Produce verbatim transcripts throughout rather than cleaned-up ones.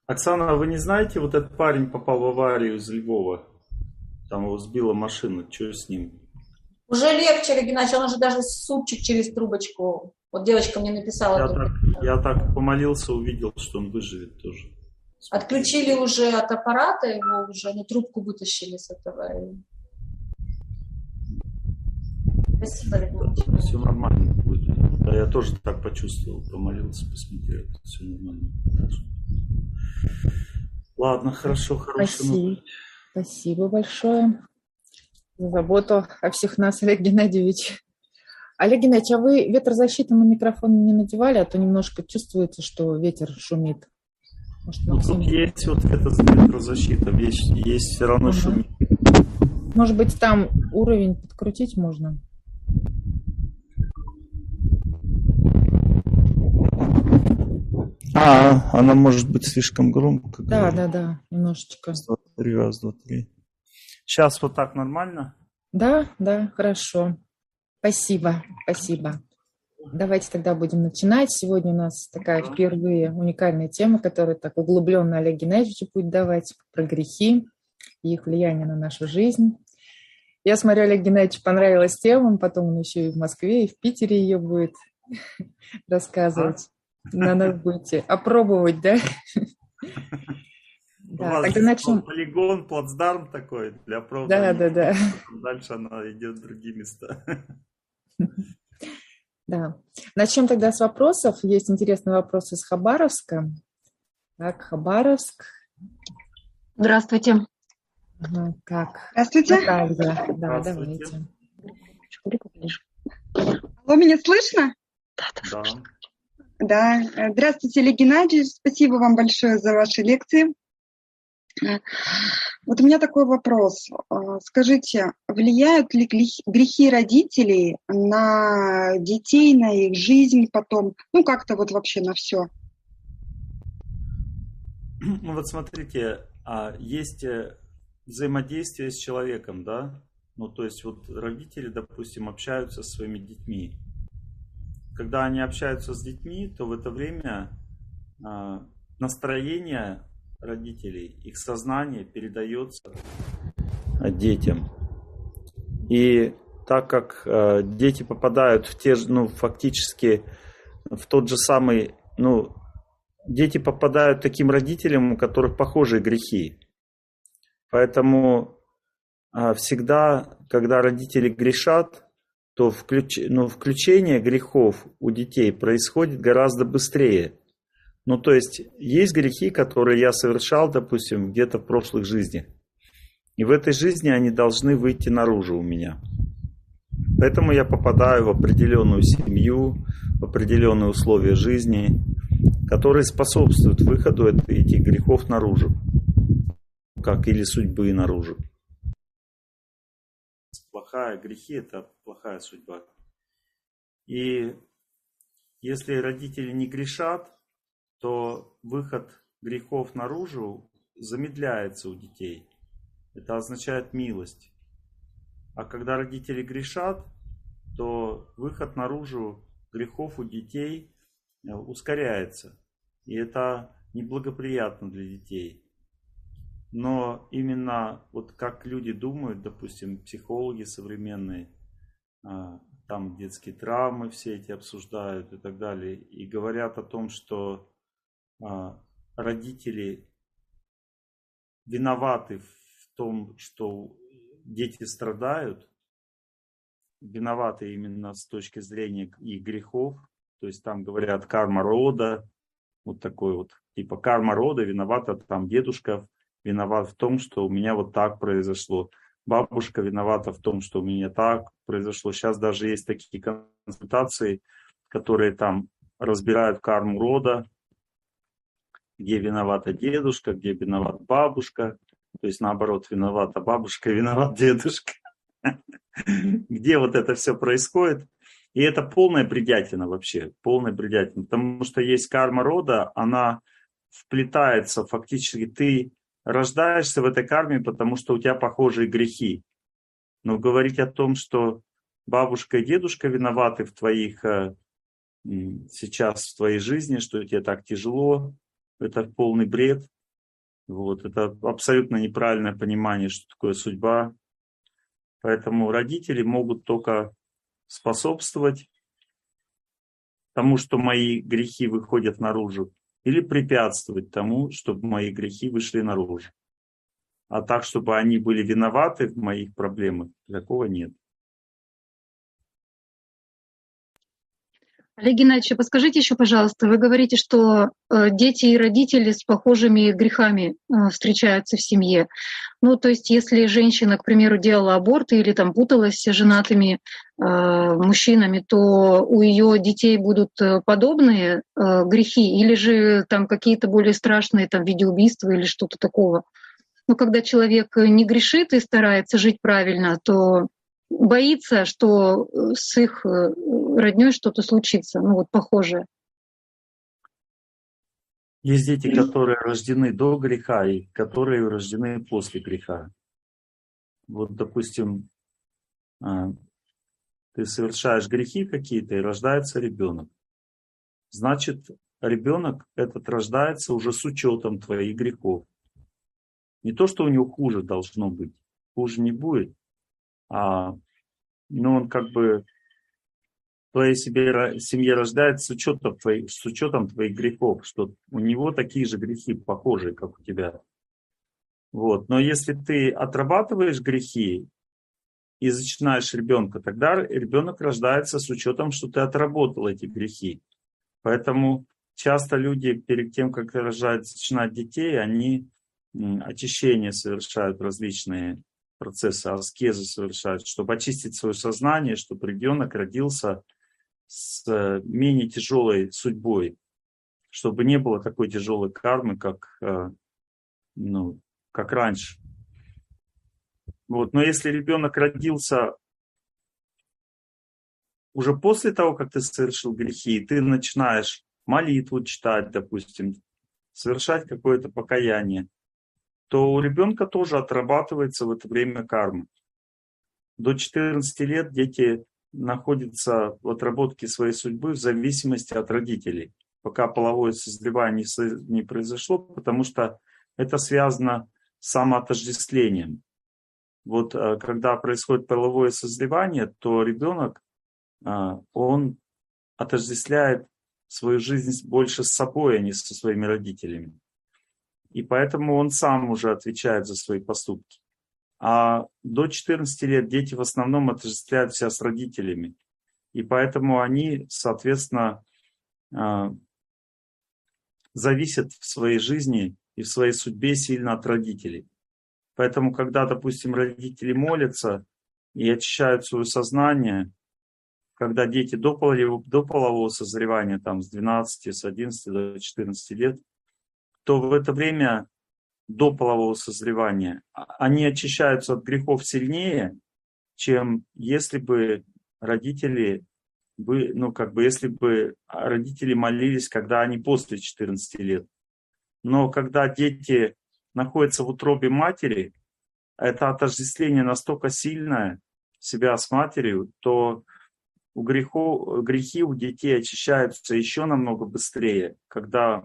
Оксана, а вы не знаете, вот этот парень попал в аварию из Львова? Там его сбила машина. Что с ним? Уже легче, Олег Геннадьевич, он уже даже супчик через трубочку. Вот девочка мне написала Я тут. так, я так помолился, увидел, что он выживет тоже. Отключили уже от аппарата его уже, ну, трубку вытащили с этого. Спасибо, Олег Геннадьевич. Все нормально будет. Да, я тоже так почувствовал, помолился, посмотрел. Все нормально. Ладно, хорошо, хорошо. Спасибо. Спасибо большое за заботу о всех нас, Олег Геннадьевич. Олег Геннадьевич, а вы ветрозащиту на микрофон не надевали, а то немножко чувствуется, что ветер шумит. Может, ну, тут есть вот эта ветрозащита, есть, есть все равно ага. шумит. Может быть, там уровень подкрутить можно? А, она может быть слишком громко. Да, говорит. да, да, немножечко. Раз, два, три, раз, два, три. Сейчас вот так нормально? Да, да, хорошо. Спасибо, спасибо. Давайте тогда будем начинать. Сегодня у нас такая впервые уникальная тема, которая так углубленно Олег Геннадьевич будет давать, про грехи и их влияние на нашу жизнь. Я смотрю, Олег Геннадьевич понравилась тема, потом он еще и в Москве, и в Питере ее будет рассказывать. На нас будете опробовать, да? Да, тогда начнем. Полигон, плацдарм такой для пробы. Да, да, да. Дальше она идет в другие места. Да. Начнем тогда с вопросов. Есть интересный вопрос из Хабаровска. Так, Хабаровск. Здравствуйте. Ага, как? Здравствуйте. Наталья. Да, давайте. Алло, меня слышно? Да. Да. Здравствуйте, Олег Геннадьевич. Спасибо вам большое за ваши лекции. Вот у меня такой вопрос. Скажите, влияют ли грехи родителей на детей, на их жизнь потом? Ну, как-то вот вообще на все. Ну вот смотрите, есть взаимодействие с человеком, да? Ну то есть вот родители, допустим, общаются со своими детьми. Когда они общаются с детьми, то в это время настроение родителей, их сознание передается детям. И так как э, дети попадают в те же, ну, фактически в тот же самый, ну, дети попадают таким родителям, у которых похожие грехи. Поэтому э, всегда, когда родители грешат, то включ, ну, включение грехов у детей происходит гораздо быстрее. Ну, то есть, есть грехи, которые я совершал, допустим, где-то в прошлых жизнях. И в этой жизни они должны выйти наружу у меня. Поэтому я попадаю в определенную семью, в определенные условия жизни, которые способствуют выходу этих грехов наружу. Как или судьбы наружу. Плохая грехи – это плохая судьба. И если родители не грешат, то выход грехов наружу замедляется у детей. Это означает милость. А когда родители грешат, то выход наружу грехов у детей ускоряется. И это неблагоприятно для детей. Но именно вот как люди думают, допустим, психологи современные, там детские травмы все эти обсуждают и так далее, и говорят о том, что родители виноваты в том, что дети страдают, виноваты именно с точки зрения их грехов, то есть там говорят карма рода, вот такой вот, типа карма рода, виновата там дедушка, виноват в том, что у меня вот так произошло, бабушка виновата в том, что у меня так произошло. Сейчас даже есть такие консультации, которые там разбирают карму рода, где виновата дедушка, где виноват бабушка, то есть наоборот виновата бабушка, виноват дедушка. Где вот это все происходит. И это полная бредятина вообще, полная бредятина. Потому что есть карма рода, она вплетается фактически. Ты рождаешься в этой карме, потому что у тебя похожие грехи. Но говорить о том, что бабушка и дедушка виноваты в твоих, сейчас в твоей жизни, что тебе так тяжело, это полный бред. Вот, это абсолютно неправильное понимание, что такое судьба. Поэтому родители могут только способствовать тому, что мои грехи выходят наружу, или препятствовать тому, чтобы мои грехи вышли наружу. А так, чтобы они были виноваты в моих проблемах, такого нет. Олег Геннадьевич, подскажите еще, пожалуйста, вы говорите, что э, дети и родители с похожими грехами э, встречаются в семье. Ну, то есть, если женщина, к примеру, делала аборт или там путалась с женатыми э, мужчинами, то у ее детей будут подобные э, грехи, или же там какие-то более страшные, там, в виде убийства или что-то такого. Но когда человек не грешит и старается жить правильно, то боится, что с их роднёй что-то случится, ну вот похожее. Есть дети, которые рождены до греха, и которые рождены после греха. Вот, допустим, ты совершаешь грехи какие-то, и рождается ребенок. Значит, ребенок этот рождается уже с учетом твоих грехов. Не то, что у него хуже должно быть, хуже не будет, а ну, он как бы в твоей себе, семье рождается с учетом, твоих, с учетом твоих грехов, что у него такие же грехи, похожие, как у тебя. Вот. Но если ты отрабатываешь грехи и зачинаешь ребенка, тогда ребенок рождается с учетом, что ты отработал эти грехи. Поэтому часто люди перед тем, как рожать, зачинать детей, они очищения совершают, различные процессы, аскезы совершают, чтобы очистить свое сознание, чтобы ребенок родился с менее тяжелой судьбой, чтобы не было такой тяжелой кармы, как, ну, как раньше. Вот. Но если ребенок родился уже после того, как ты совершил грехи, и ты начинаешь молитву читать, допустим, совершать какое-то покаяние, то у ребенка тоже отрабатывается в это время карма. До четырнадцати лет дети находятся в отработке своей судьбы в зависимости от родителей, пока половое созревание не произошло, потому что это связано с самоотождествлением. Вот когда происходит половое созревание, то ребенок, он отождествляет свою жизнь больше с собой, а не со своими родителями. И поэтому он сам уже отвечает за свои поступки. А до четырнадцати лет дети в основном отождествляют себя с родителями. И поэтому они, соответственно, зависят в своей жизни и в своей судьбе сильно от родителей. Поэтому, когда, допустим, родители молятся и очищают свое сознание, когда дети до полового, до полового созревания, там, с двенадцати, с одиннадцати до четырнадцати лет, то в это время до полового созревания они очищаются от грехов сильнее, чем если бы родители, бы, ну, как бы, если бы родители молились, когда они после четырнадцати лет. Но когда дети находятся в утробе матери, это отождествление настолько сильное себя с матерью, то у грехов, грехи у детей очищаются еще намного быстрее, когда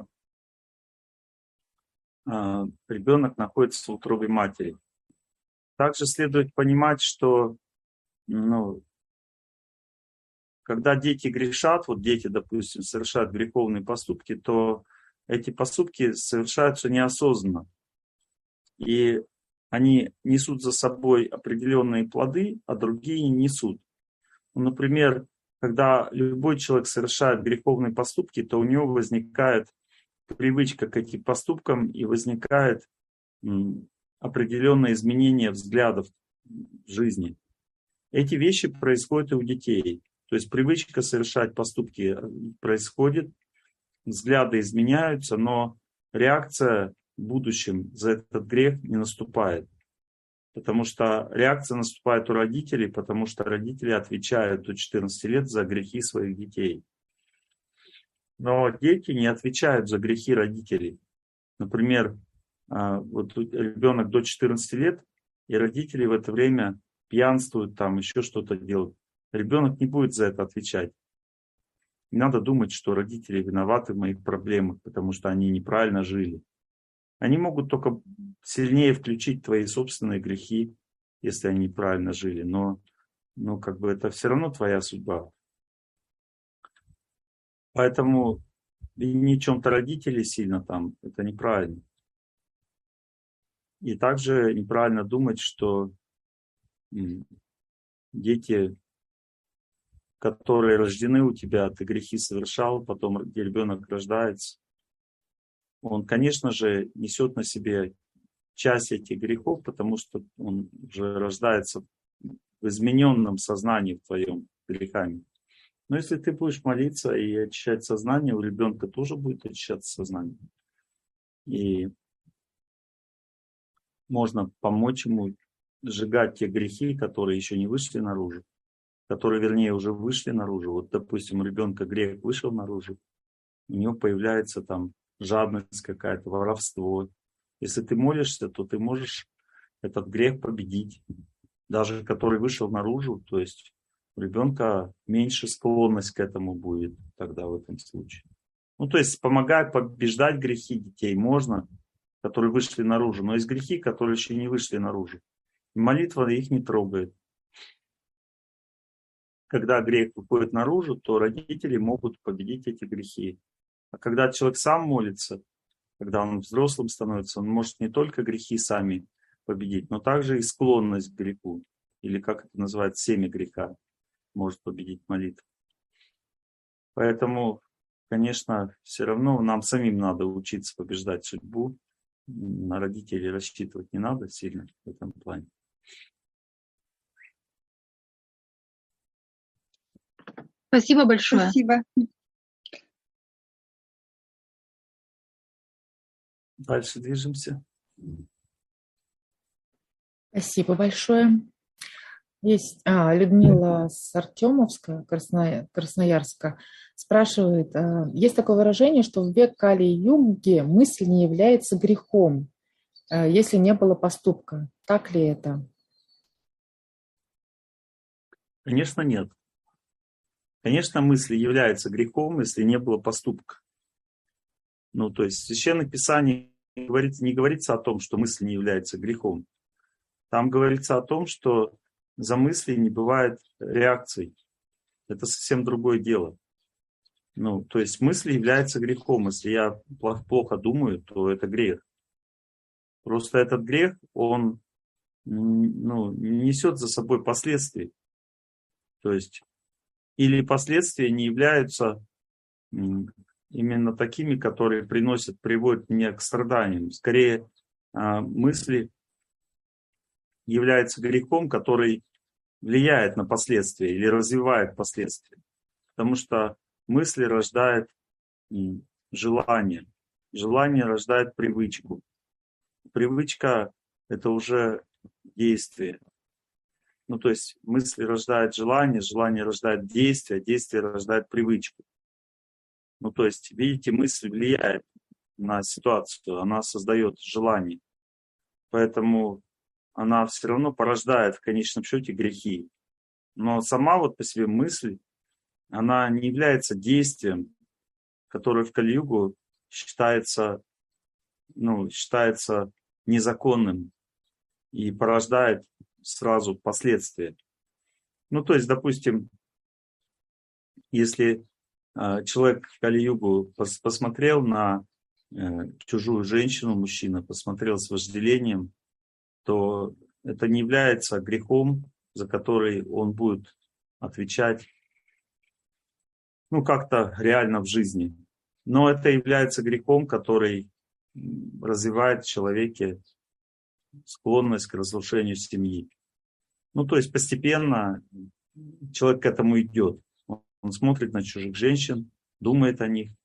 ребенок находится в утробе матери. Также следует понимать, что, ну, когда дети грешат, вот дети, допустим, совершают греховные поступки, то эти поступки совершаются неосознанно. И они несут за собой определенные плоды, а другие не несут. Ну, например, когда любой человек совершает греховные поступки, то у него возникает привычка к этим поступкам и возникает определенное изменение взглядов в жизни. Эти вещи происходят и у детей. То есть привычка совершать поступки происходит, взгляды изменяются, но реакция в будущем за этот грех не наступает. Потому что реакция наступает у родителей, потому что родители отвечают до четырнадцати лет за грехи своих детей. Но дети не отвечают за грехи родителей. Например, вот ребенок до четырнадцати лет, и родители в это время пьянствуют, там еще что-то делают. Ребенок не будет за это отвечать. Не надо думать, что родители виноваты в моих проблемах, потому что они неправильно жили. Они могут только сильнее включить твои собственные грехи, если они неправильно жили. Но, но как бы это все равно твоя судьба. Поэтому винить в чем-то родителей сильно там, это неправильно. И также неправильно думать, что дети, которые рождены у тебя, ты грехи совершал, потом ребенок рождается, он, конечно же, несет на себе часть этих грехов, потому что он уже рождается в измененном сознании в твоем грехами. Но если ты будешь молиться и очищать сознание, у ребенка тоже будет очищаться сознание. И можно помочь ему сжигать те грехи, которые еще не вышли наружу, которые, вернее, уже вышли наружу. Вот, допустим, у ребенка грех вышел наружу, у него появляется там жадность какая-то, воровство. Если ты молишься, то ты можешь этот грех победить, даже который вышел наружу, то есть у ребенка меньше склонность к этому будет тогда в этом случае. Ну, то есть помогает побеждать грехи детей можно, которые вышли наружу, но есть грехи, которые еще не вышли наружу. И молитва их не трогает. Когда грех выходит наружу, то родители могут победить эти грехи. А когда человек сам молится, когда он взрослым становится, он может не только грехи сами победить, но также и склонность к греху, или как это называется, семя греха, может победить молитву. Поэтому, конечно, все равно нам самим надо учиться побеждать судьбу. На родителей рассчитывать не надо сильно в этом плане. Спасибо большое. Спасибо. Дальше движемся. Спасибо большое. Есть а, Людмила с Артемовска, Красно, Красноярска, спрашивает, а, есть такое выражение, что в век Кали-юги мысль не является грехом, а, если не было поступка. Так ли это? Конечно, нет. Конечно, мысль является грехом, если не было поступка. Ну, то есть в Священном Писании не говорится, не говорится о том, что мысль не является грехом. Там говорится о том, что за мысли не бывает реакций. Это совсем другое дело. Ну, то есть мысль является грехом. Если я плохо думаю, то это грех. Просто этот грех, он ну, несет за собой последствия. То есть или последствия не являются именно такими, которые приносят, приводят меня к страданиям. Скорее, мысли являются грехом, который влияет на последствия или развивает последствия. Потому что мысли рождают желание. Желание рождает привычку. Привычка – это уже действие. Ну, то есть мысли рождают желание, желание рождает действие, действие рождает привычку. Ну, то есть, видите, мысль влияет на ситуацию, она создает желание. Поэтому она все равно порождает в конечном счете грехи. Но сама вот по себе мысль, она не является действием, которое в Кали-югу считается, ну, считается незаконным и порождает сразу последствия. Ну, то есть, допустим, если э, человек в Кали-югу пос посмотрел на э, чужую женщину, мужчина, посмотрел с вожделением, то это не является грехом, за который он будет отвечать, ну, как-то реально в жизни. Но это является грехом, который развивает в человеке склонность к разрушению семьи. Ну, то есть постепенно человек к этому идет. Он смотрит на чужих женщин, думает о них.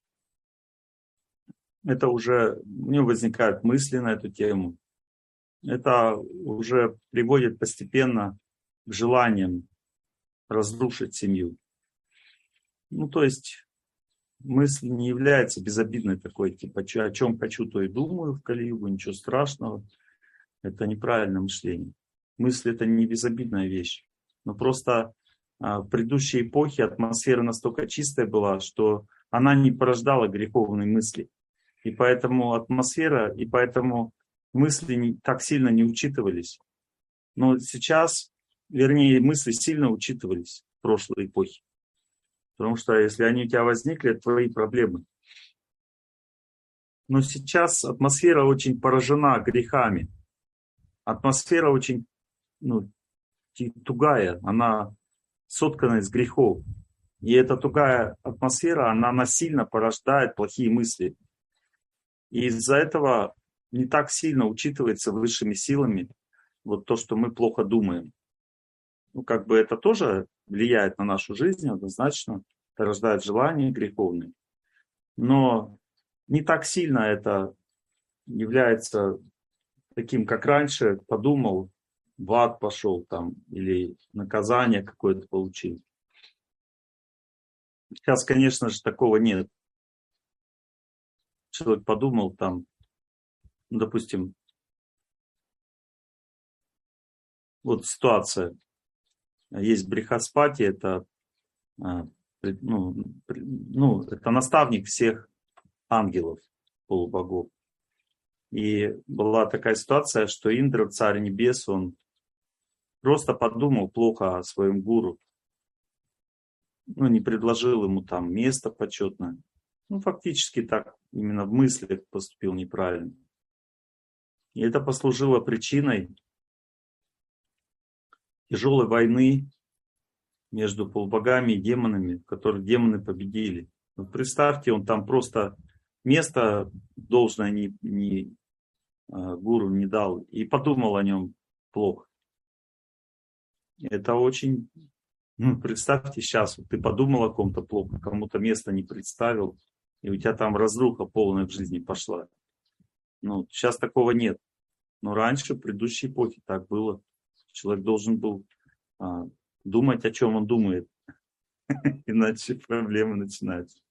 Это уже, у него возникают мысли на эту тему. Это уже приводит постепенно к желаниям разрушить семью. Ну, то есть мысль не является безобидной такой, типа, о чем хочу, то и думаю в Кали-югу, ничего страшного. Это неправильное мышление. Мысль – это не безобидная вещь. Но просто а, в предыдущей эпохе атмосфера настолько чистая была, что она не порождала греховные мысли. И поэтому атмосфера, и поэтому мысли не, так сильно не учитывались. Но сейчас, вернее, мысли сильно учитывались в прошлой эпохе. Потому что если они у тебя возникли, это твои проблемы. Но сейчас атмосфера очень поражена грехами. Атмосфера очень ну, тугая, она соткана из грехов. И эта тугая атмосфера, она насильно порождает плохие мысли. И из-за этого не так сильно учитывается высшими силами вот то, что мы плохо думаем. Ну, как бы это тоже влияет на нашу жизнь однозначно, порождает желания греховные. Но не так сильно это является таким, как раньше, подумал, в ад пошел там, или наказание какое-то получил. Сейчас, конечно же, такого нет. Человек подумал там, ну, допустим, вот ситуация. Есть Брихаспати, это, ну, ну, это наставник всех ангелов, полубогов. И была такая ситуация, что Индра, царь небес, он просто подумал плохо о своем гуру. Ну, не предложил ему там место почетное. Ну, фактически так именно в мыслях поступил неправильно. И это послужило причиной тяжелой войны между полубогами и демонами, в которых демоны победили. Вот представьте, он там просто место должное не, не, гуру не дал и подумал о нем плохо. Это очень... Ну, представьте сейчас, вот ты подумал о ком-то плохо, кому-то место не представил, и у тебя там разруха полная в жизни пошла. Ну, сейчас такого нет. Но раньше, в предыдущей эпохе, так было. Человек должен был а, думать, о чем он думает. Иначе проблемы начинаются.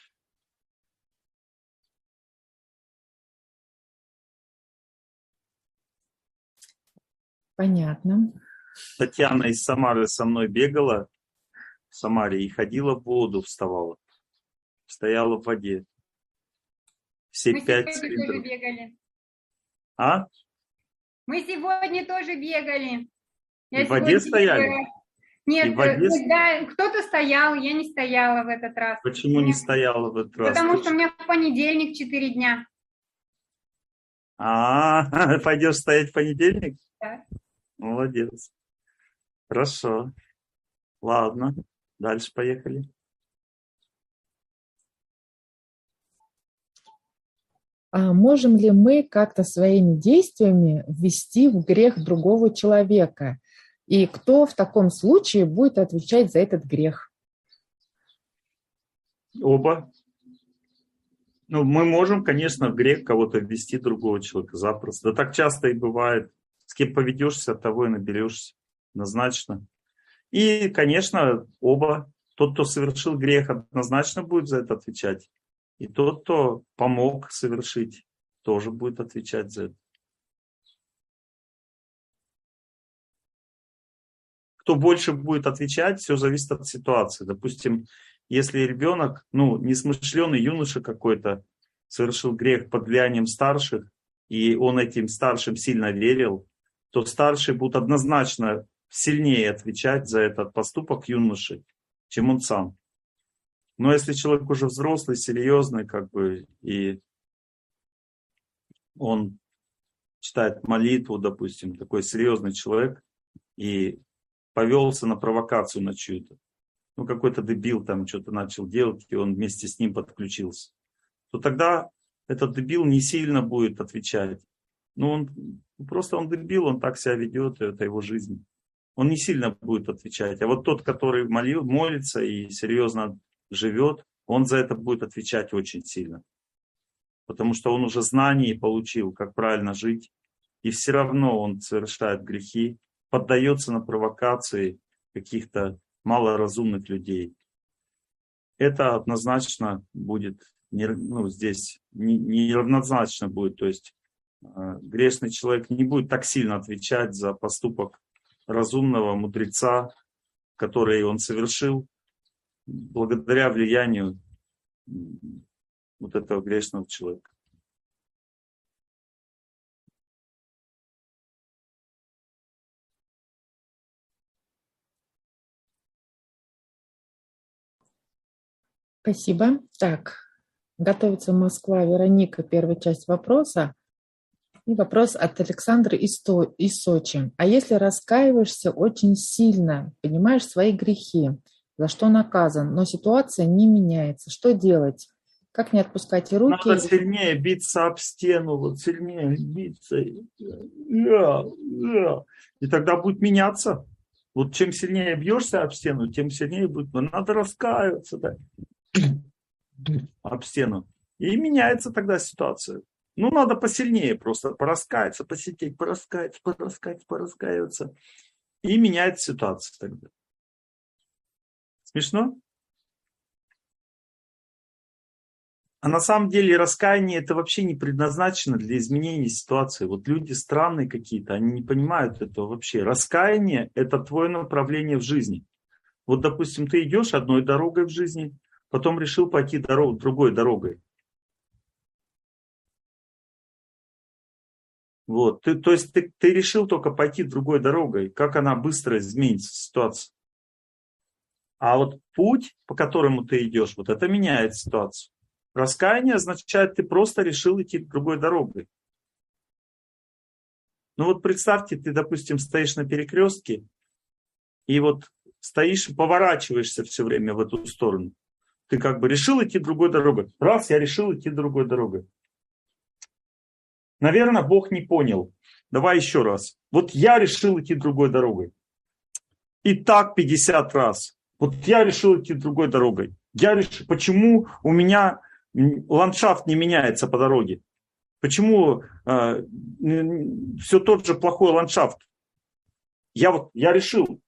Понятно. Татьяна из Самары со мной бегала в Самаре и ходила в воду, вставала. Стояла в воде. Все Мы пять сегодня цилиндров. тоже бегали. А? Мы сегодня тоже бегали. И в воде стояли? Бегала. Нет, И в воде... ну, да, кто-то стоял, я не стояла в этот раз. Почему не стояла в этот раз? Потому что у меня в понедельник четыре дня. А, пойдешь стоять в понедельник? Да. Молодец. Хорошо. Ладно. Дальше поехали. А можем ли мы как-то своими действиями ввести в грех другого человека? И кто в таком случае будет отвечать за этот грех? Оба. Ну, мы можем, конечно, в грех кого-то ввести другого человека запросто. Да так часто и бывает. С кем поведешься, от того и наберешься. Однозначно. И, конечно, оба. Тот, кто совершил грех, однозначно будет за это отвечать. И тот, кто помог совершить, тоже будет отвечать за это. Кто больше будет отвечать, все зависит от ситуации. Допустим, если ребенок, ну, несмышленый юноша какой-то, совершил грех под влиянием старших, и он этим старшим сильно верил, то старшие будут однозначно сильнее отвечать за этот поступок юноши, чем он сам. Но если человек уже взрослый, серьезный, как бы, и он читает молитву, допустим, такой серьезный человек, и повелся на провокацию на чью-то, ну, какой-то дебил там что-то начал делать, и он вместе с ним подключился, то тогда этот дебил не сильно будет отвечать. Ну, он просто он дебил, он так себя ведет, это его жизнь. Он не сильно будет отвечать. А вот тот, который молил, молится и серьезно живет, он за это будет отвечать очень сильно. Потому что он уже знания получил, как правильно жить. И все равно он совершает грехи, поддается на провокации каких-то малоразумных людей. Это однозначно будет, ну, здесь неравнозначно будет. То есть грешный человек не будет так сильно отвечать за поступок разумного мудреца, который он совершил благодаря влиянию вот этого грешного человека. Спасибо. Так, готовится Москва, Вероника, первая часть вопроса. И вопрос от Александра из, То- из Сочи. А если раскаиваешься очень сильно, понимаешь свои грехи, за что наказан, но ситуация не меняется, что делать? Как не отпускать руки? Надо сильнее биться об стену, вот сильнее биться. И тогда будет меняться. Вот чем сильнее бьешься об стену, тем сильнее будет. Надо раскаиваться, да, об стену. И меняется тогда ситуация. Ну, надо посильнее просто пораскаяться, посидеть, пораскаяться, пораскаяться, пораскаиваться. И меняется ситуация тогда. Смешно? А на самом деле раскаяние это вообще не предназначено для изменения ситуации. Вот люди странные какие-то, они не понимают этого вообще. Раскаяние это твое направление в жизни. Вот, допустим, ты идешь одной дорогой в жизни, потом решил пойти дорог, другой дорогой. Вот. Ты, то есть ты, ты решил только пойти другой дорогой. Как она быстро изменится ситуация. А вот путь, по которому ты идешь, вот это меняет ситуацию. Раскаяние означает, ты просто решил идти другой дорогой. Ну вот представьте, ты, допустим, стоишь на перекрестке, и вот стоишь и поворачиваешься все время в эту сторону. Ты как бы решил идти другой дорогой. Раз, я решил идти другой дорогой. Наверное, Бог не понял. Давай еще раз. Вот я решил идти другой дорогой. И так пятьдесят раз. Вот я решил идти другой дорогой. Я решил, почему у меня ландшафт не меняется по дороге? Почему э, все тот же плохой ландшафт? Я вот я решил.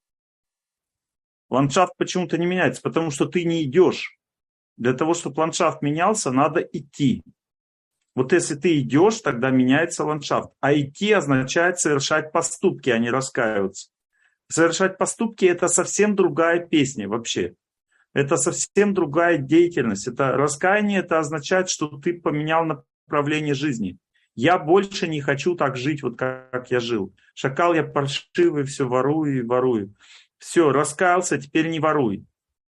Ландшафт почему-то не меняется, потому что ты не идешь. Для того, чтобы ландшафт менялся, надо идти. Вот если ты идешь, тогда меняется ландшафт. А идти означает совершать поступки, а не раскаиваться. Совершать поступки – это совсем другая песня вообще. Это совсем другая деятельность. Это раскаяние, это означает, что ты поменял направление жизни. Я больше не хочу так жить, вот как я жил. Шакал я паршивый, все ворую и ворую. Все, раскаялся, теперь не воруй.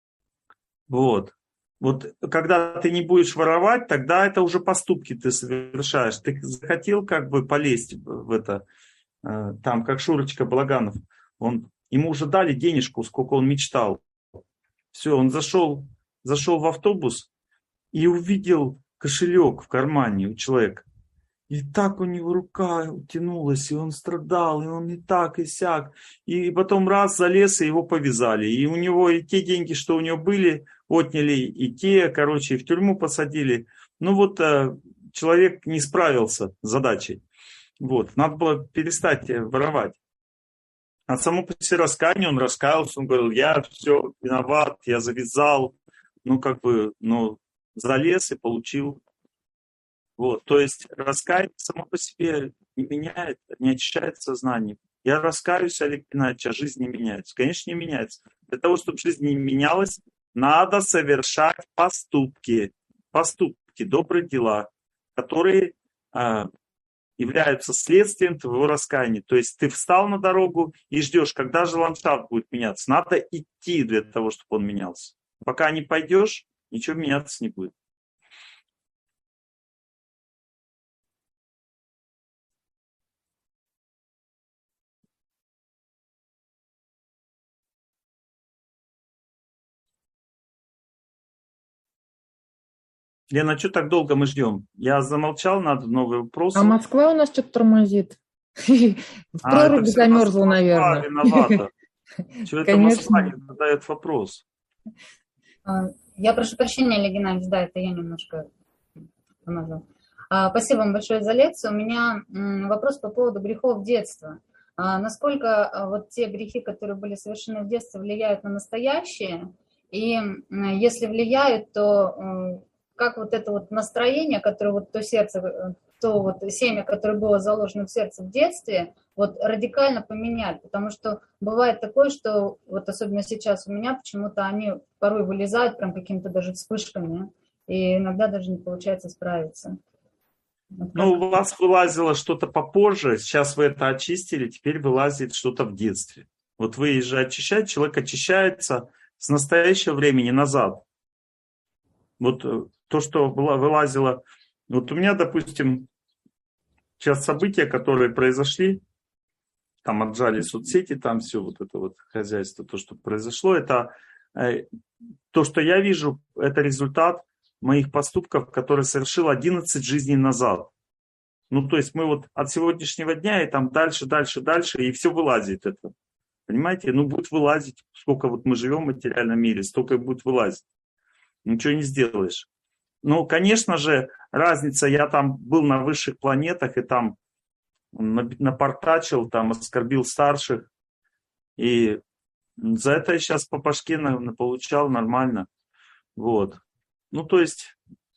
Вот. Вот когда ты не будешь воровать, тогда это уже поступки ты совершаешь. Ты захотел как бы полезть в это, там, как Шурочка Балаганов. Он, ему уже дали денежку, сколько он мечтал. Все, он зашел, зашел в автобус и увидел кошелек в кармане у человека. И так у него рука утянулась, и он страдал, и он и так, и сяк. И потом раз залез, и его повязали. И у него и те деньги, что у него были, отняли, и те, короче, в тюрьму посадили. Ну вот человек не справился с задачей. Вот, надо было перестать воровать. А само по себе раскаяние, он раскаялся, он говорил, я все виноват, я завязал, ну как бы, ну залез и получил. Вот, то есть раскаяние само по себе не меняет, не очищает сознание. Я раскаюсь, Олег Геннадьевич, а жизнь не меняется. Конечно, не меняется. Для того, чтобы жизнь не менялась, надо совершать поступки, поступки, добрые дела, которые а, являются следствием твоего раскаяния. То есть ты встал на дорогу и ждешь, когда же ландшафт будет меняться. Надо идти для того, чтобы он менялся. Пока не пойдешь, ничего меняться не будет. Лена, что так долго мы ждем? Я замолчал, надо новый вопрос. А Москва у нас что-то тормозит. В проруби замерзла, наверное. Виновата. Что это Москва не задает вопрос? Я прошу прощения, Олег Геннадьевич, да, это я немножко помогла. Спасибо вам большое за лекцию. У меня вопрос по поводу грехов детства. Насколько вот те грехи, которые были совершены в детстве, влияют на настоящее? И если влияют, то как вот это вот настроение, которое вот то сердце, то вот семя, которое было заложено в сердце в детстве, вот радикально поменять, потому что бывает такое, что вот особенно сейчас у меня почему-то они порой вылезают прям какими-то даже вспышками, и иногда даже не получается справиться. Вот ну, у вас вылазило что-то попозже, сейчас вы это очистили, теперь вылазит что-то в детстве. Вот вы же очищаете, человек очищается с настоящего времени назад. Вот то, что вылазило... Вот у меня, допустим, сейчас события, которые произошли, там отжали соцсети, там все вот это вот хозяйство, то, что произошло, это то, что я вижу, это результат моих поступков, которые совершил одиннадцать жизней назад. Ну, то есть мы вот от сегодняшнего дня и там дальше, дальше, дальше, и все вылазит это. Понимаете? Ну, будет вылазить, сколько вот мы живем в материальном мире, столько и будет вылазить. Ничего не сделаешь. Ну, конечно же, разница, я там был на высших планетах, и там напортачил, там оскорбил старших, и за это я сейчас по башке получал нормально. Вот. Ну, то есть,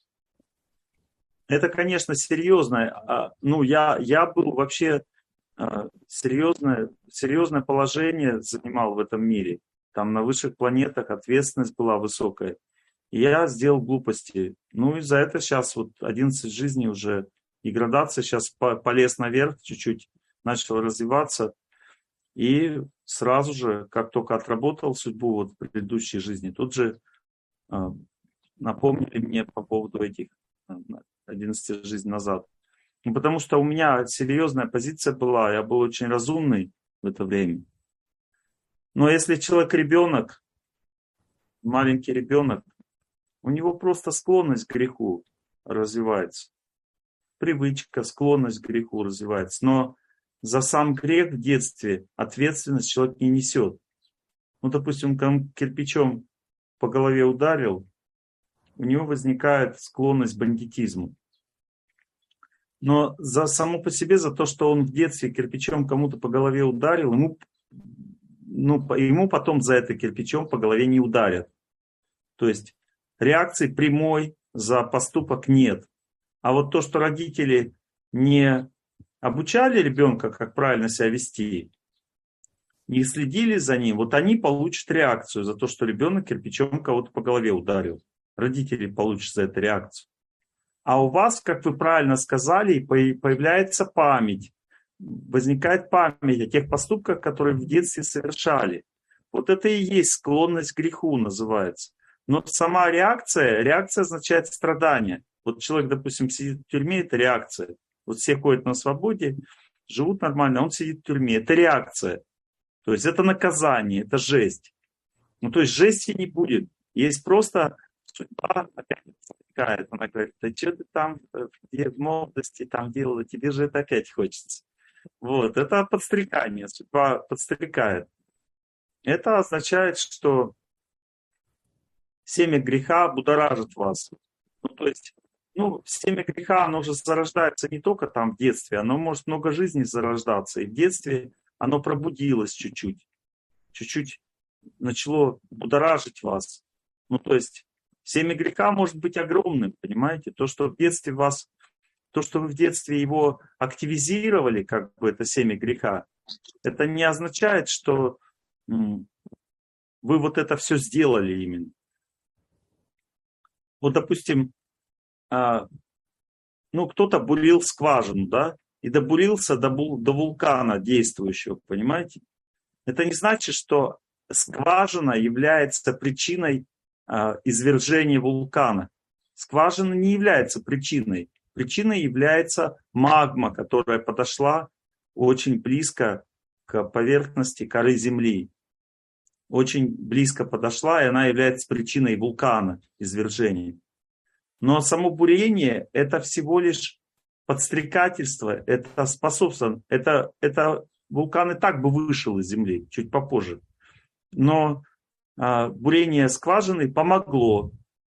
это, конечно, серьезно. Ну, я, я был вообще серьезное, серьезное положение занимал в этом мире. Там на высших планетах ответственность была высокая. И я сделал глупости. Ну, и за это сейчас вот одиннадцать жизней уже, и градация сейчас полез наверх, чуть-чуть начал развиваться. И сразу же, как только отработал судьбу вот в предыдущей жизни, тут же э, напомнили мне по поводу этих одиннадцати жизней назад. Ну, потому что у меня серьезная позиция была, я был очень разумный в это время. Но если человек ребенок, маленький ребенок, у него просто склонность к греху развивается. Привычка, склонность к греху развивается. Но за сам грех в детстве ответственность человек не несет. Ну, допустим, он кирпичом по голове ударил, у него возникает склонность к бандитизму. Но за само по себе, за то, что он в детстве кирпичом кому-то по голове ударил, ему, ну, ему потом за это кирпичом по голове не ударят. То есть реакции прямой за поступок нет. А вот то, что родители не обучали ребенка, как правильно себя вести, не следили за ним, вот они получат реакцию за то, что ребенок кирпичом кого-то по голове ударил. Родители получат за это реакцию. А у вас, как вы правильно сказали, появляется память. Возникает память о тех поступках, которые в детстве совершали. Вот это и есть склонность к греху, называется. Но сама реакция, реакция означает страдание. Вот человек, допустим, сидит в тюрьме, это реакция. Вот все ходят на свободе, живут нормально, он сидит в тюрьме. Это реакция. То есть это наказание, это жесть. Ну, то есть жести не будет. Есть просто судьба опять возникает. Она говорит, да что ты там в молодости там делала, тебе же это опять хочется. Вот, это подстрекание, судьба подстрекает. Это означает, что семя греха будоражит вас. Ну, то есть, ну, семя греха, оно уже зарождается не только там в детстве, оно может много жизней зарождаться. И в детстве оно пробудилось чуть-чуть. Чуть-чуть начало будоражить вас. Ну, то есть, семя греха может быть огромным, понимаете? То, что в детстве вас, то, что вы в детстве его активизировали, как бы это семя греха, это не означает, что м, вы вот это все сделали именно. Вот, допустим, а, ну, кто-то бурил скважину, да, и добурился до, до вулкана действующего, понимаете? Это не значит, что скважина является причиной а, извержения вулкана. Скважина не является причиной. Причиной является магма, которая подошла очень близко к поверхности коры Земли. Очень близко подошла, и она является причиной вулкана, извержения. Но само бурение – это всего лишь подстрекательство, это способствует, это, это вулкан и так бы вышел из Земли чуть попозже. Но а, бурение скважины помогло.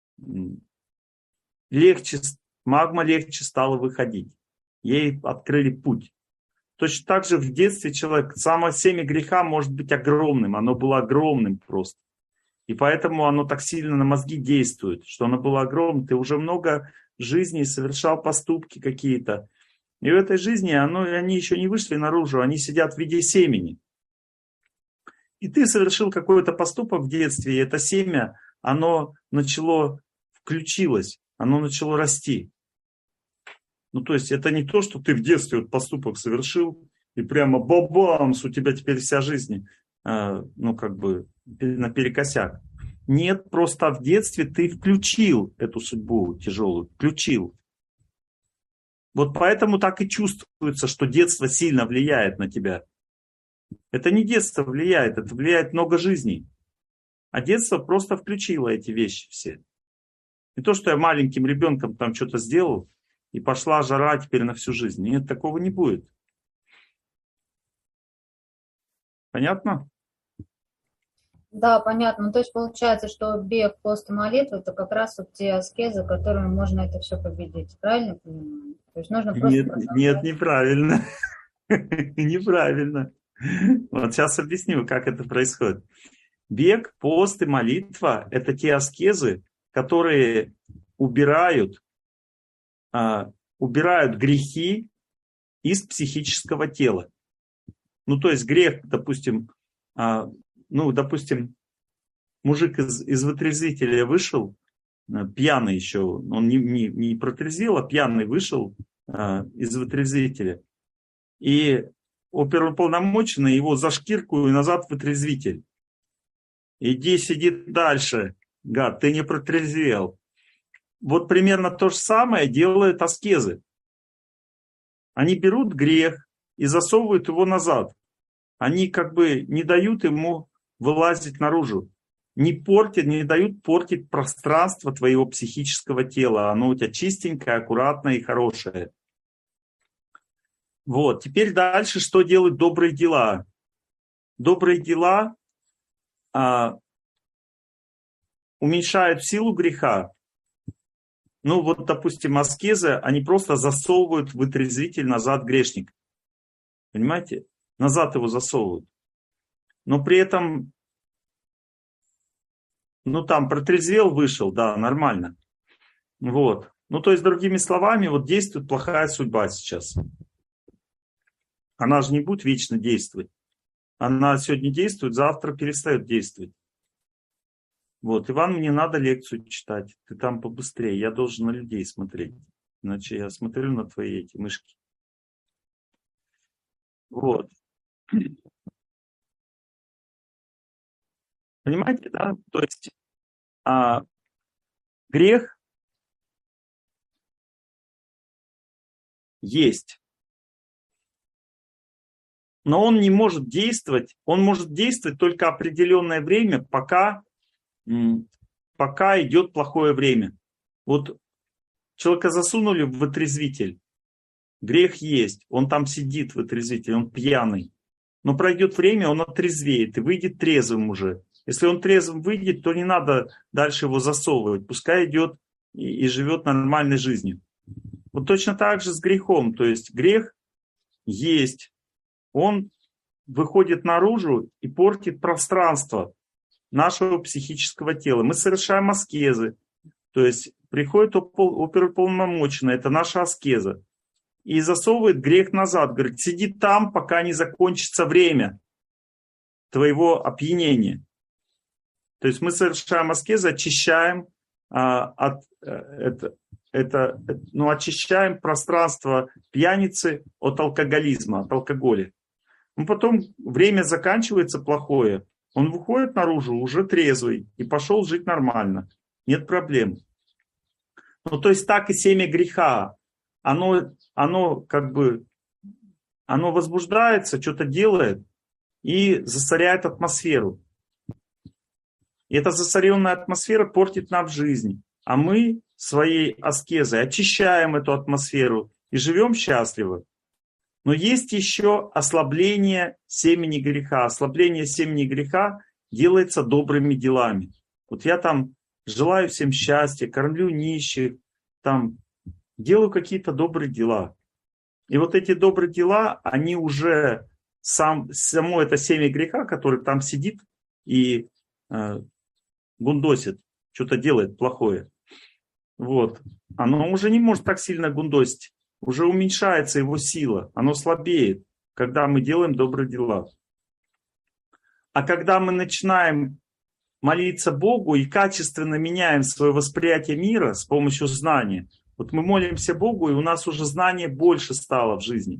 Легче, магма легче стала выходить. Ей открыли путь. Точно так же в детстве человек, само семя греха может быть огромным, оно было огромным просто. И поэтому оно так сильно на мозги действует, что оно было огромным. Ты уже много жизней совершал поступки какие-то. И в этой жизни оно, они еще не вышли наружу, они сидят в виде семени. И ты совершил какой-то поступок в детстве, и это семя, оно начало, включилось, оно начало расти. Ну, то есть это не то, что ты в детстве вот поступок совершил, и прямо бабамс, у тебя теперь вся жизнь, э, ну, как бы наперекосяк. Нет, просто в детстве ты включил эту судьбу тяжелую, включил. Вот поэтому так и чувствуется, что детство сильно влияет на тебя. Это не детство влияет, это влияет много жизней. А детство просто включило эти вещи все. Не то, что я маленьким ребенком там что-то сделал, и пошла жара теперь на всю жизнь. Нет, такого не будет. Понятно? Да, понятно. То есть получается, что бег, пост и молитва — это как раз вот те аскезы, которыми можно это все победить. Правильно понимаю? То есть нужно просто... Нет, нет, неправильно. Неправильно. Вот сейчас объясню, как это происходит. Бег, пост и молитва — это те аскезы, которые убирают, а, убирают грехи из психического тела. Ну, то есть грех, допустим, а, ну, допустим, мужик из, из вытрезвителя вышел, пьяный еще, он не, не, не протрезвел, а пьяный вышел а, из вытрезвителя. И оперуполномоченный его за шкирку и назад в вытрезвитель. Иди, сиди дальше, гад, ты не протрезвел. Вот примерно то же самое делают аскезы. Они берут грех и засовывают его назад. Они как бы не дают ему вылазить наружу. Не портят, не дают портить пространство твоего психического тела. Оно у тебя чистенькое, аккуратное и хорошее. Вот. Теперь дальше, что делают добрые дела? Добрые дела а, уменьшают силу греха. Ну вот, допустим, аскезы, они просто засовывают в вытрезвитель назад грешник. Понимаете? Назад его засовывают. Но при этом, ну там протрезвел, вышел, да, нормально. Вот. Ну то есть, другими словами, вот действует плохая судьба сейчас. Она же не будет вечно действовать. Она сегодня действует, завтра перестает действовать. Вот, Иван, мне надо лекцию читать. Ты там побыстрее. Я должен на людей смотреть. Иначе я смотрю на твои эти мышки. Вот. Понимаете, да? То есть а, грех есть. Но он не может действовать. Он может действовать только определенное время, пока, пока идет плохое время. Вот человека засунули в вытрезвитель. Грех есть. Он там сидит в вытрезвителе, он пьяный. Но пройдет время, он отрезвеет и выйдет трезвым уже. Если он трезвым выйдет, то не надо дальше его засовывать. Пускай идет и, и живет нормальной жизнью. Вот точно так же с грехом. То есть грех есть. Он выходит наружу и портит пространство нашего психического тела. Мы совершаем аскезы. То есть приходит оперуполномоченный, это наша аскеза. И засовывает грех назад. Говорит, сиди там, пока не закончится время твоего опьянения. То есть мы совершаем аскезы, очищаем, а, от, это, это, ну, очищаем пространство пьяницы от алкоголизма, от алкоголя. Ну, потом время заканчивается плохое. Он выходит наружу уже трезвый и пошел жить нормально. Нет проблем. Ну, то есть так и семя греха. Оно, оно как бы, оно возбуждается, что-то делает и засоряет атмосферу. И эта засоренная атмосфера портит нам жизнь. А мы своей аскезой очищаем эту атмосферу и живем счастливо. Но есть еще ослабление семени греха. Ослабление семени греха делается добрыми делами. Вот я там желаю всем счастья, кормлю нищих, там делаю какие-то добрые дела. И вот эти добрые дела, они уже, сам, само это семя греха, которое там сидит и э, гундосит, что-то делает плохое. Вот. Оно уже не может так сильно гундосить. Уже уменьшается его сила, оно слабеет, когда мы делаем добрые дела. А когда мы начинаем молиться Богу и качественно меняем свое восприятие мира с помощью знания, вот мы молимся Богу, и у нас уже знание больше стало в жизни.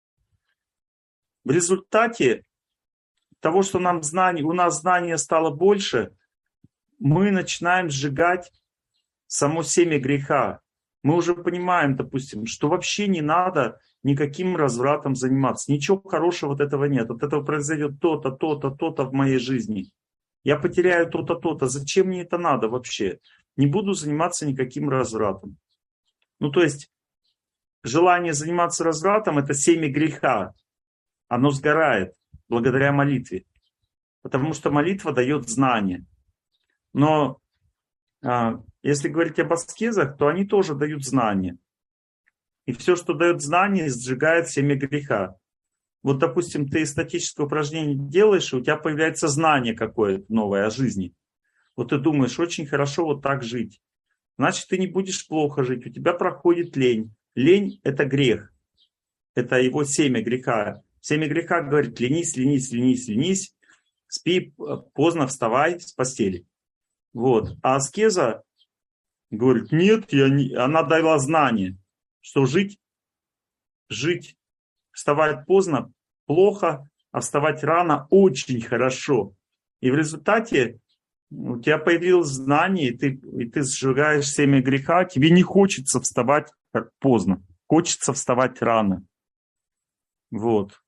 В результате того, что нам знание, у нас знание стало больше, мы начинаем сжигать само семя греха. Мы уже понимаем, допустим, что вообще не надо никаким развратом заниматься. Ничего хорошего от этого нет. От этого произойдет то-то, то-то, то-то в моей жизни. Я потеряю то-то, то-то. Зачем мне это надо вообще? Не буду заниматься никаким развратом. Ну, то есть, желание заниматься развратом – это семя греха. Оно сгорает благодаря молитве. Потому что молитва дает знание. Но а, если говорить об аскезах, то они тоже дают знание. И все, что дает знание, сжигает семя греха. Вот, допустим, ты статическое упражнение делаешь, и у тебя появляется знание какое-то новое о жизни. Вот ты думаешь, очень хорошо вот так жить. Значит, ты не будешь плохо жить. У тебя проходит лень. Лень – это грех. Это его семя греха. Семя греха говорит: ленись, ленись, ленись, ленись. Спи, поздно вставай с постели. Вот. А аскеза говорит: нет, я не... она дала знание, что жить, жить, вставать поздно плохо, а вставать рано очень хорошо. И в результате у тебя появилось знание, и ты, и ты сжигаешь семя греха, тебе не хочется вставать поздно, хочется вставать рано. Вот.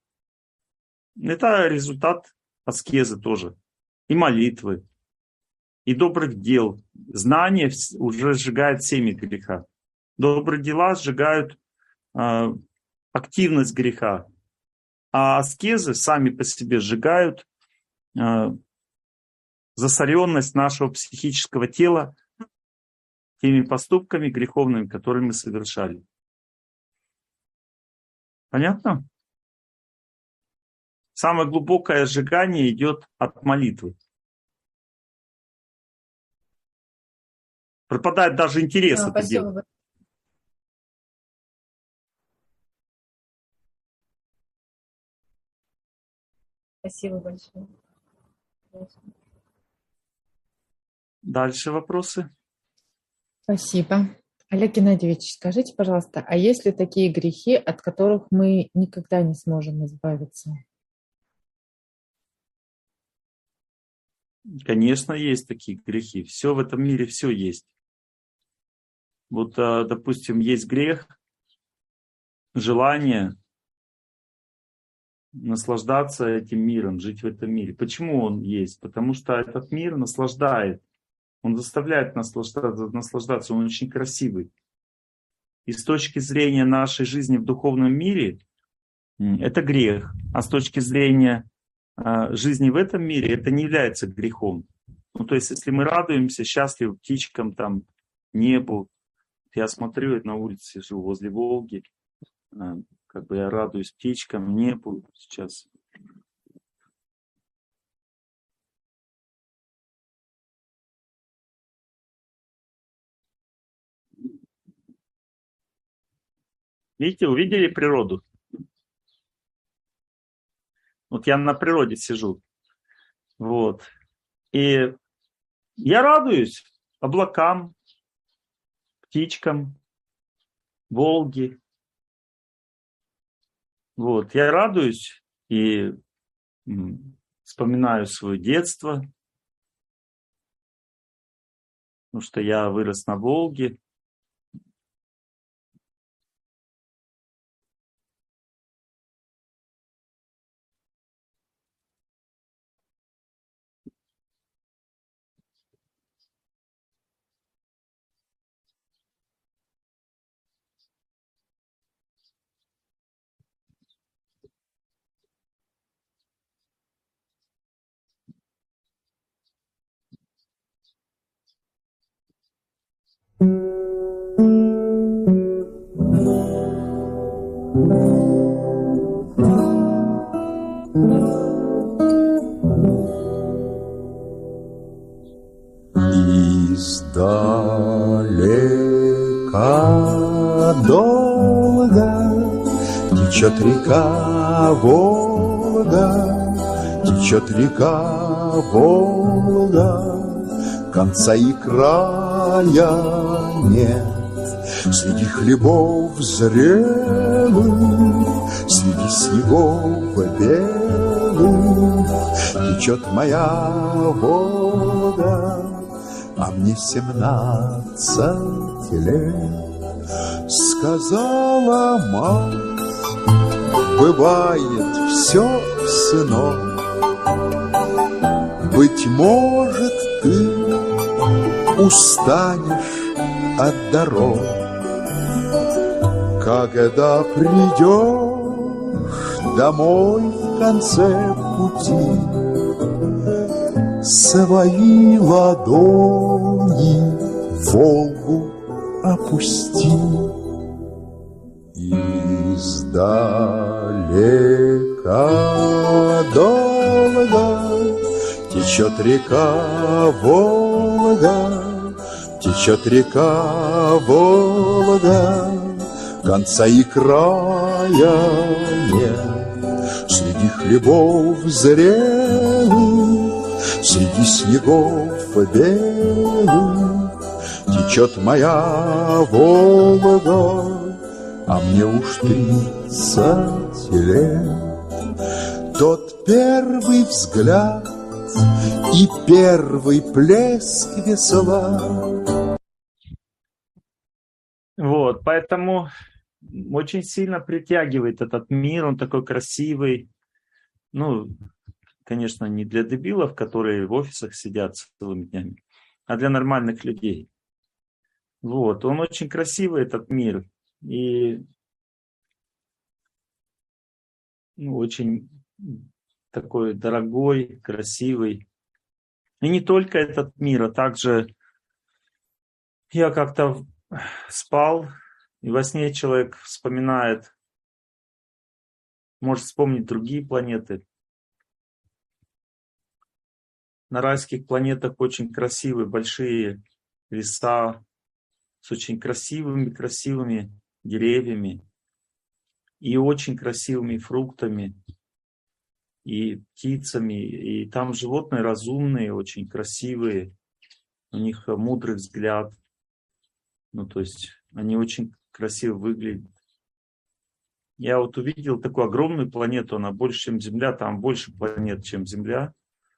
Это результат аскезы тоже. И молитвы, и добрых дел. Знание уже сжигает семя греха. Добрые дела сжигают э, активность греха. А аскезы сами по себе сжигают э, засоренность нашего психического тела теми поступками греховными, которые мы совершали. Понятно? Самое глубокое сжигание идет от молитвы. Пропадает даже интерес Да, это делать. Спасибо большое. Дальше вопросы? Спасибо. Олег Геннадьевич, скажите, пожалуйста, а есть ли такие грехи, от которых мы никогда не сможем избавиться? Конечно, есть такие грехи. Все в этом мире, все есть. Вот, допустим, есть грех, желание наслаждаться этим миром, жить в этом мире. Почему он есть? Потому что этот мир наслаждает. Он заставляет наслаждаться, наслаждаться. Он очень красивый. И с точки зрения нашей жизни в духовном мире это грех. А с точки зрения жизни в этом мире это не является грехом. Ну, то есть, если мы радуемся, счастливы птичкам, там, небу, я смотрю, на улице сижу возле Волги, как бы я радуюсь птичкам, небу сейчас. Видите, увидели природу? Вот я на природе сижу. Вот. И я радуюсь облакам, птичкам, Волге. Вот. Я радуюсь и вспоминаю свое детство, потому что я вырос на Волге. Издалека долго течет река Волга, течет река Волга, конца и края нет. Среди хлебов зрелых, среди снегов белых белых течет моя Волга, а мне семнадцать лет. Сказала мать: бывает все, сынок, быть может, ты устанешь от дорог, когда придешь домой в конце пути, свои ладони в Волгу опусти. Издалека долго течет река Волга, течет река Волга, конца и края нет. Среди хлебов зрелых, среди снегов белых течет моя Волга, а мне уж тридцать лет. Тот первый взгляд и первый плеск весла. Вот, поэтому очень сильно притягивает этот мир, он такой красивый. Ну, конечно, не для дебилов, которые в офисах сидят целыми днями, а для нормальных людей. Вот, он очень красивый, этот мир, и ну, очень такой дорогой, красивый. И не только этот мир, а также я как-то спал, и во сне человек вспоминает, может вспомнить другие планеты. На райских планетах очень красивые, большие леса с очень красивыми, красивыми деревьями и очень красивыми фруктами и птицами. И там животные разумные, очень красивые, у них мудрый взгляд. Ну, то есть они очень красиво выглядят. Я вот увидел такую огромную планету, она больше, чем Земля, там больше планет, чем Земля.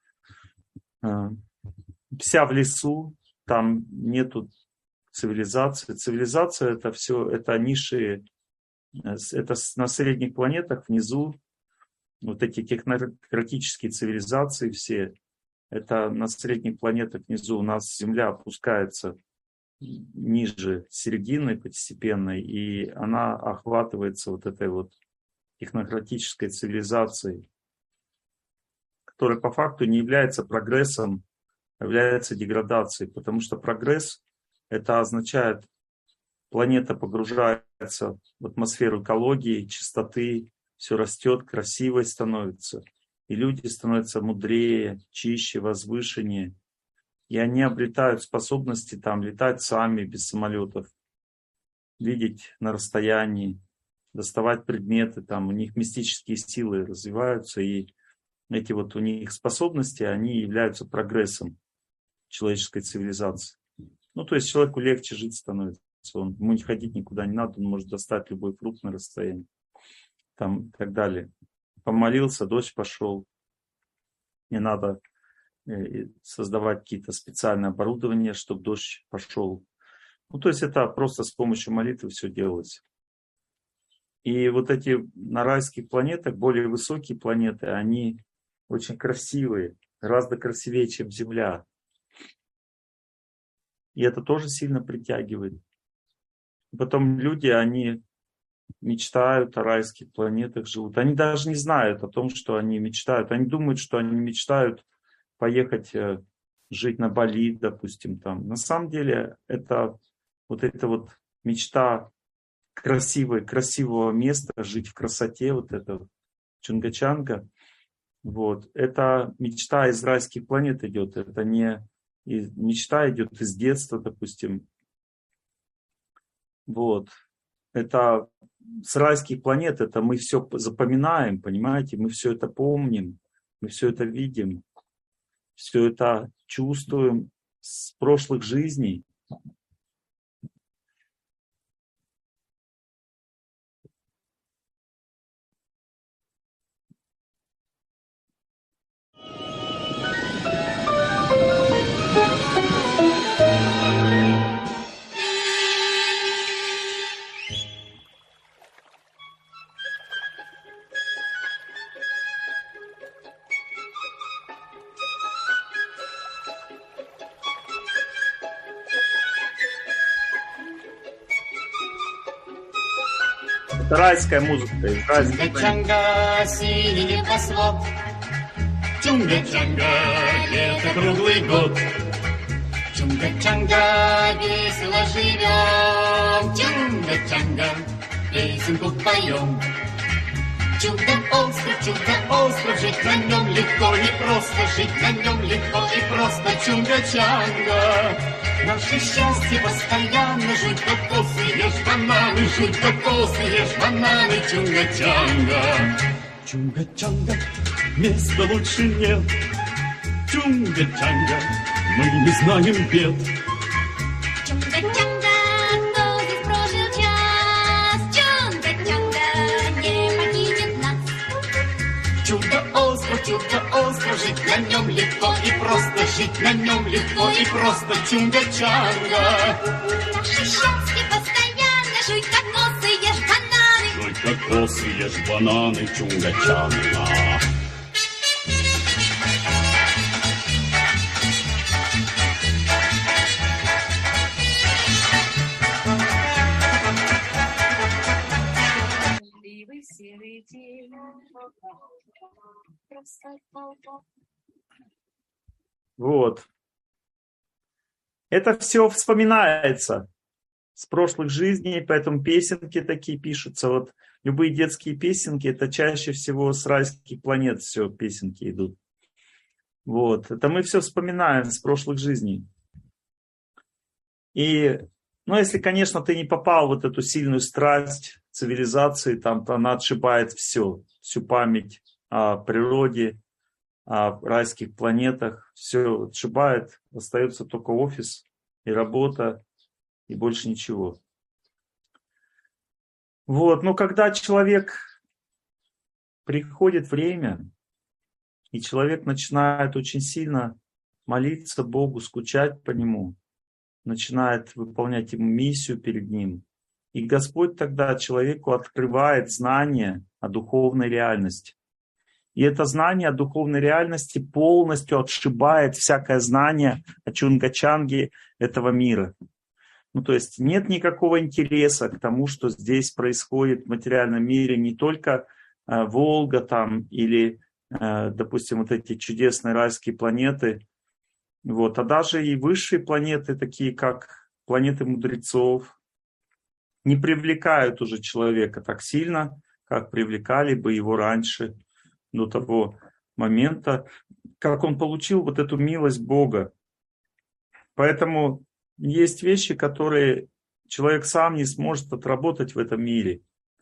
Вся в лесу, там нету цивилизации. Цивилизация это все, это низшие, это на средних планетах внизу, вот эти технократические цивилизации все, это на средних планетах внизу. У нас Земля опускается ниже середины постепенно, и она охватывается вот этой вот технократической цивилизацией, которая по факту не является прогрессом, а является деградацией, потому что прогресс это означает, планета погружается в атмосферу экологии, чистоты, все растет, красивой становится, и люди становятся мудрее, чище, возвышеннее. И они обретают способности там летать сами без самолетов, видеть на расстоянии, доставать предметы, там у них мистические силы развиваются, и эти вот у них способности, они являются прогрессом человеческой цивилизации. Ну, то есть человеку легче жить становится, он, ему не ходить никуда не надо, он может достать любой фрукт на расстоянии, там и так далее. Помолился, дождь пошел, не надо создавать какие-то специальные оборудования, чтобы дождь пошел. Ну, то есть это просто с помощью молитвы все делается. И вот эти на райских планетах, более высокие планеты, они очень красивые, гораздо красивее, чем Земля. И это тоже сильно притягивает. Потом люди, они мечтают о райских планетах, живут. Они даже не знают о том, что они мечтают. Они думают, что они мечтают поехать жить на Бали, допустим, там. На самом деле это вот эта вот мечта красивой, красивого места, жить в красоте, вот это Чунгачанга. Вот. Это мечта из райских планет идет. Это не и мечта идет из детства, допустим. Вот. Это с райских планет, это мы все запоминаем, понимаете, мы все это помним, мы все это видим, все это чувствуем с прошлых жизней. Это райская музыка. Райская. Чунга-чанга, синий небосвод. Чунга-чанга, лето круглый год. Чунга-чанга, весело живем. Чунга-чанга, песенку поем. Чудо-остров, чудо-остров, жить на нем легко и просто, жить на нем легко и просто. Чунга-чанга, наше счастье постоянно. Жуть кокосы, ешь бананы, жуть кокосы, ешь бананы. Чунга-чанга. Чунга-чанга, места лучше нет. Чунга-чанга, мы не знаем бед. Чунга-чанга, кто здесь прожил час? Чунга-чанга не покинет нас. Чудо-остров, чудо-остров, жить на нем легко и просто, жить на нем легко и просто. Чунга-чанга. Наше счастье постоянно. Жуй кокосы, ешь бананы. Жуй кокосы, ешь бананы. Чунга-чанга. Вот. Это все вспоминается с прошлых жизней, поэтому песенки такие пишутся. Вот любые детские песенки, это чаще всего с райских планет все песенки идут. Вот. Это мы все вспоминаем с прошлых жизней. И, ну, если, конечно, ты не попал в вот эту сильную страсть цивилизации, там она отшибает все, всю память о природе, о райских планетах, все отшибает, остается только офис и работа, и больше ничего. Вот, но когда человек, приходит время, и человек начинает очень сильно молиться Богу, скучать по Нему, начинает выполнять Ему миссию перед Ним, и Господь тогда человеку открывает знание о духовной реальности. И это знание о духовной реальности полностью отшибает всякое знание о Чунга-чанге этого мира. Ну, то есть нет никакого интереса к тому, что здесь происходит в материальном мире, не только э, Волга там или, э, допустим, вот эти чудесные райские планеты, вот, а даже и высшие планеты, такие как планеты мудрецов, не привлекают уже человека так сильно, как привлекали бы его раньше, до того момента, как он получил вот эту милость Бога. Поэтому есть вещи, которые человек сам не сможет отработать в этом мире.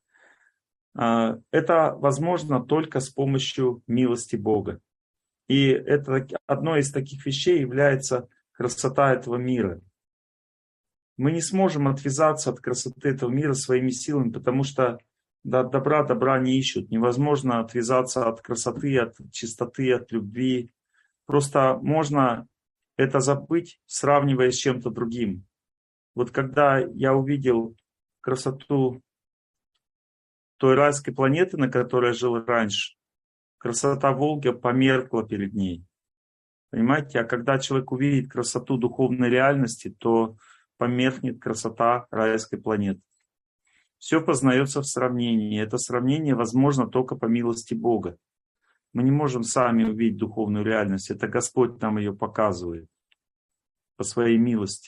Это возможно только с помощью милости Бога. И это одной из таких вещей является красота этого мира. Мы не сможем отвязаться от красоты этого мира своими силами, потому что до добра добра не ищут. Невозможно отвязаться от красоты, от чистоты, от любви. Просто можно это забыть, сравнивая с чем-то другим. Вот когда я увидел красоту той райской планеты, на которой я жил раньше, красота Волги померкла перед ней. Понимаете? А когда человек увидит красоту духовной реальности, то померкнет красота райской планеты. Все познается в сравнении. Это сравнение возможно только по милости Бога. Мы не можем сами увидеть духовную реальность. Это Господь нам ее показывает по своей милости.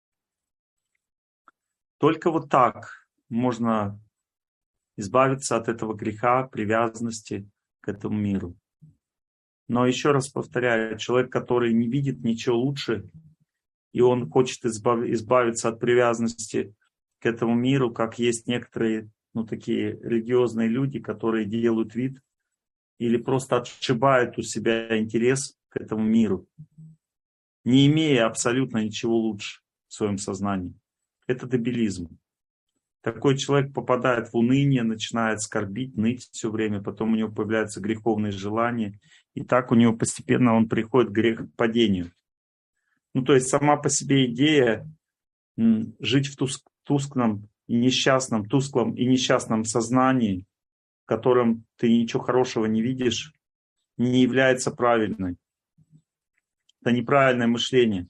Только вот так можно избавиться от этого греха, привязанности к этому миру. Но еще раз повторяю, человек, который не видит ничего лучше, и он хочет избавиться от привязанности к этому миру, как есть некоторые, ну, такие религиозные люди, которые делают вид или просто отшибают у себя интерес к этому миру, не имея абсолютно ничего лучше в своем сознании. Это дебилизм. Такой человек попадает в уныние, начинает скорбить, ныть все время, потом у него появляются греховные желания, и так у него постепенно он приходит к грехопадению. Ну, то есть сама по себе идея м, жить в туск, тусклом и несчастном, тусклом и несчастном сознании, в котором ты ничего хорошего не видишь, не является правильной. Это неправильное мышление.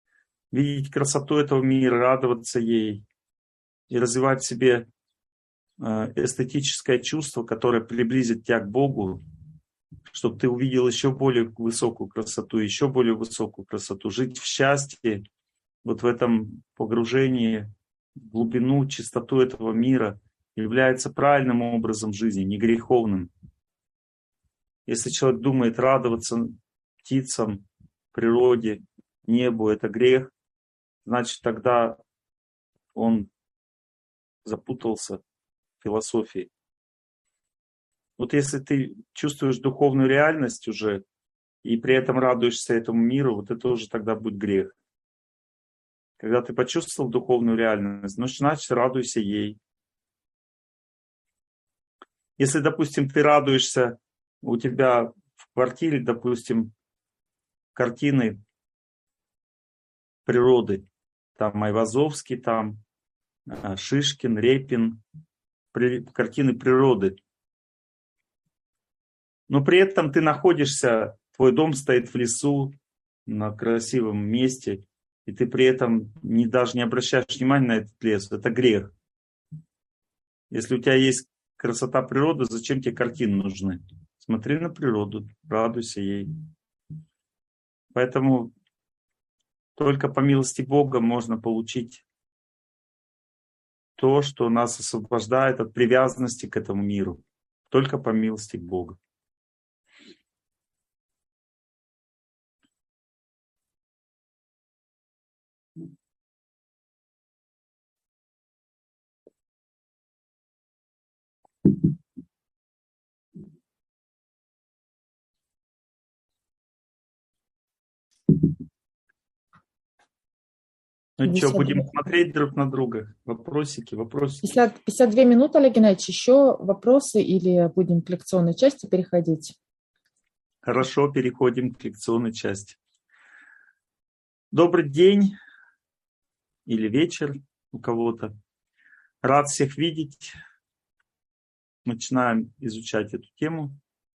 Видеть красоту этого мира, радоваться ей и развивать в себе эстетическое чувство, которое приблизит тебя к Богу, чтобы ты увидел еще более высокую красоту, еще более высокую красоту, жить в счастье, вот в этом погружении в глубину, чистоту этого мира является правильным образом жизни, не греховным. Если человек думает радоваться птицам, природе, небу, это грех, значит тогда он запутался в философии. Вот если ты чувствуешь духовную реальность уже и при этом радуешься этому миру, вот это уже тогда будет грех. Когда ты почувствовал духовную реальность, ну, значит, радуйся ей. Если, допустим, ты радуешься, у тебя в квартире, допустим, картины природы, там Айвазовский, там Шишкин, Репин, при, картины природы. Но при этом ты находишься, твой дом стоит в лесу, на красивом месте, и ты при этом не, даже не обращаешь внимания на этот лес. Это грех. Если у тебя есть красота природы, зачем тебе картины нужны? Смотри на природу, радуйся ей. Поэтому только по милости Бога можно получить то, что нас освобождает от привязанности к этому миру. Только по милости Бога. Ну что, будем смотреть друг на друга? Вопросики, вопросики. пятьдесят, пятьдесят две минуты, Олег Геннадьевич. Еще вопросы или будем к лекционной части переходить? Хорошо, переходим к лекционной части. Добрый день или вечер у кого-то. Рад всех видеть. Начинаем изучать эту тему.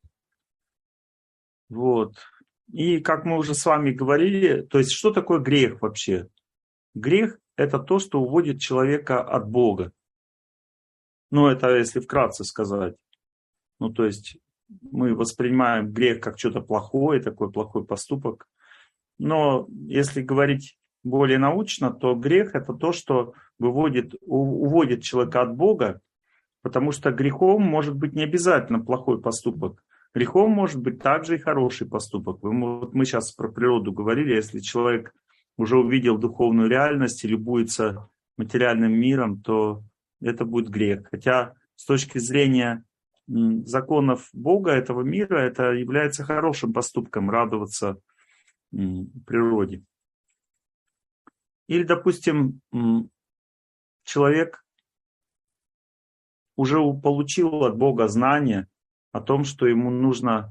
Вот. И как мы уже с вами говорили, то есть что такое грех вообще? Грех – это то, что уводит человека от Бога. Ну, это если вкратце сказать. Ну, то есть мы воспринимаем грех как что-то плохое, такой плохой поступок. Но если говорить более научно, то грех – это то, что выводит, уводит человека от Бога, потому что грехом может быть не обязательно плохой поступок. Грехом может быть также и хороший поступок. Вот мы сейчас про природу говорили, если человек уже увидел духовную реальность и любуется материальным миром, то это будет грех. Хотя с точки зрения законов Бога, этого мира, это является хорошим поступком радоваться природе. Или, допустим, человек уже получил от Бога знание о том, что ему нужно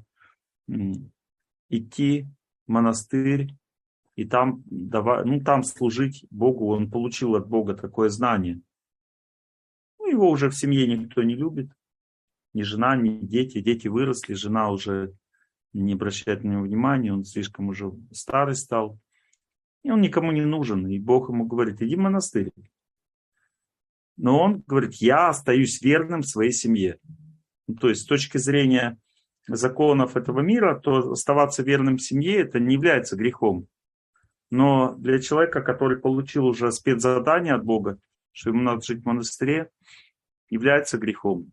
идти в монастырь, и там, ну, там служить Богу, он получил от Бога такое знание. Ну, его уже в семье никто не любит, ни жена, ни дети. Дети выросли, жена уже не обращает на него внимания, он слишком уже старый стал. И он никому не нужен, и Бог ему говорит, иди в монастырь. Но он говорит, я остаюсь верным своей семье. Ну, то есть с точки зрения законов этого мира, то оставаться верным семье, это не является грехом. Но для человека, который получил уже спецзадание от Бога, что ему надо жить в монастыре, является грехом.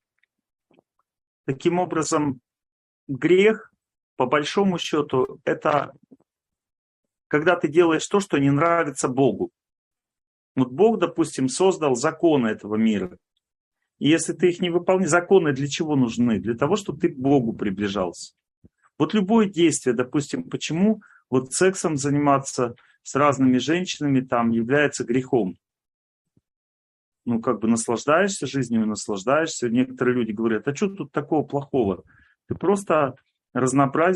Таким образом, грех, по большому счету, это когда ты делаешь то, что не нравится Богу. Вот Бог, допустим, создал законы этого мира. И если ты их не выполняешь, законы для чего нужны? Для того, чтобы ты к Богу приближался. Вот любое действие, допустим, почему вот сексом заниматься с разными женщинами там является грехом. Ну, как бы наслаждаешься жизнью, наслаждаешься. Некоторые люди говорят, а что тут такого плохого? Ты просто разнообразие